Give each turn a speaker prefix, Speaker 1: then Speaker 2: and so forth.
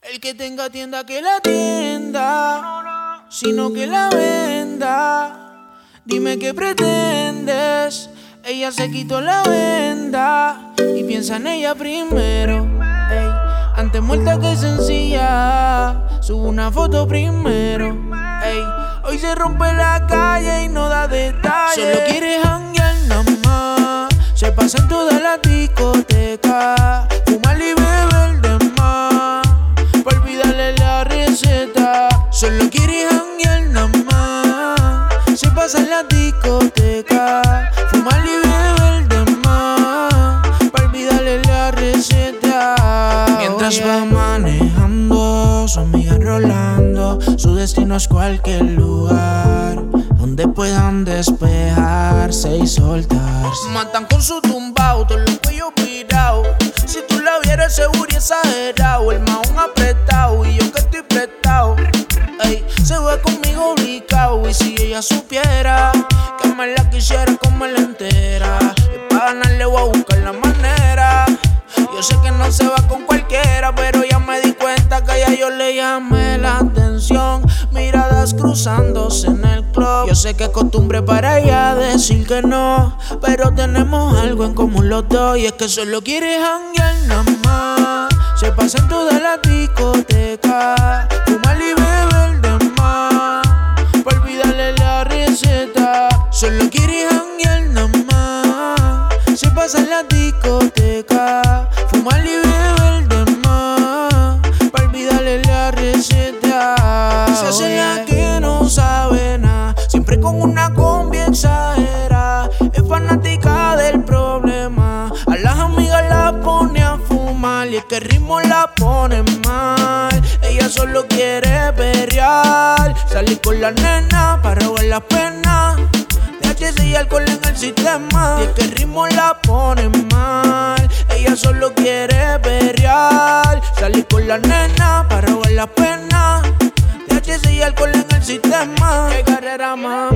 Speaker 1: El que tenga tienda que la tienda, sino que la venda. Dime qué pretendes. Ella se quitó la venda y piensa en ella primero. Ey, antes muerta que sencilla, subo una foto primero. Ey, hoy se rompe la calle y no da detalles. Solo quiere janguear nada más. Se pasa en toda la discoteca, fumar y beber de más, pa' olvidarle la receta. Solo quiere janguear nada más. Se pasa en la discoteca, fumar y beber de más, pa' olvidarle la receta. Mientras va manejando, su amiga enrolando, su destino es cualquier lugar donde puedan despejarse y soltarse. Matan con su tumbao, todos los cuellos virados. Si tú la vieras seguro y exagerado, el mahón apretado y yo que estoy prestado. Ey, se ve conmigo ubicado. Y si ella supiera que me la quisiera comerla entera, y pa' ganarle voy a buscar la manera. Yo sé que no se va con cualquiera, pero ya me di cuenta que ya yo le llamé la atención. Miradas cruzándose en el club. Yo sé que es costumbre para ella decir que no, pero tenemos algo en común los dos, y es que solo quiere janguear nada más. Se pasa en toda la discoteca, fumar y beber de más, pa' olvidarle la receta. Solo quiere janguear nada más. Se pasa en la discoteca, fumar y beber de más, pa' olvidarle la receta. Se hace la que no sabe nada, siempre con una combi exagera. Es fanática del problema, a las amigas la pone a fumar, y es que el ritmo la pone mal. Ella solo quiere perrear, salir con la nena para robar las penas. THC y alcohol en el sistema, y es que el ritmo la pone mal. Ella solo quiere perrear, salir con la nena para robar las penas. THC y alcohol en el sistema. Qué carrera, mami.